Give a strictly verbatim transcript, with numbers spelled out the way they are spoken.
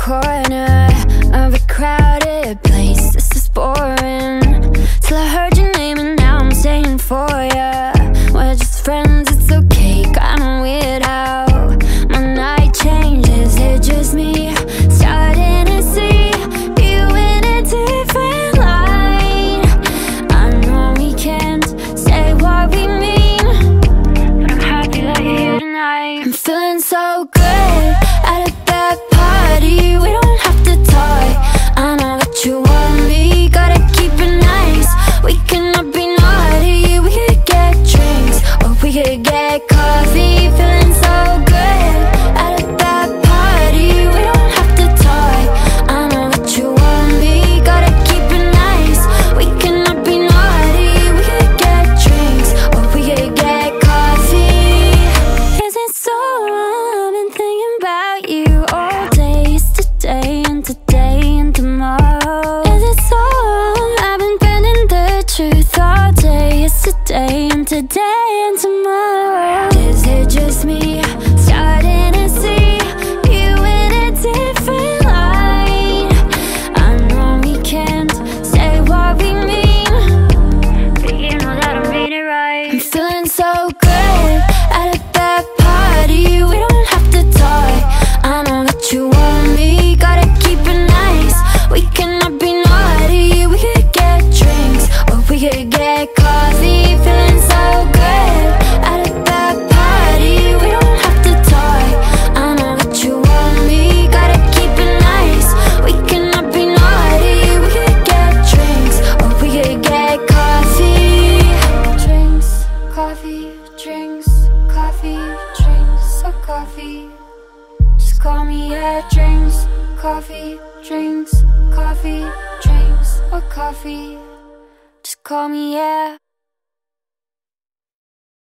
corner of a crowded place. This is boring. Till I heard your name and now I'm staying for ya. We're just friends, it's okay, kinda weird how my night changes. It's just me starting to see you in a different light. I know we can't say what we mean, but I'm happy that you're here tonight. I'm feeling so good at a bad party. We don't have to talk, I know that you want me. Gotta keep it nice, we cannot be naughty. We could get drinks, or we could get coffee. Feeling so good at a bad party. We don't have to talk, I know that you want me. Gotta keep it nice, we cannot be naughty. We could get drinks, or we could get coffee. Is it so wrong? I've been thinking about you all day, yesterday and today and tomorrow. Is it so wrong? I've been bending the truth all day, yesterday and today and tomorrow. Is it just me starting to see you in a different light? I know we can't say what we mean, but you know that I mean it right. I'm feeling so good at a bad party. We don't have to talk, I know that you want me. Gotta keep it nice, we cannot be naughty. We could get drinks, or we could get coffee. Feeling so good at a bad party. We don't have to talk, I know that you want me. Gotta keep it nice, we cannot be naughty. We could get drinks, or we could get coffee. Drinks, coffee, drinks, coffee, drinks, or coffee. Just call me, yeah. Drinks, coffee, drinks, coffee, drinks, or coffee. Just call me, yeah.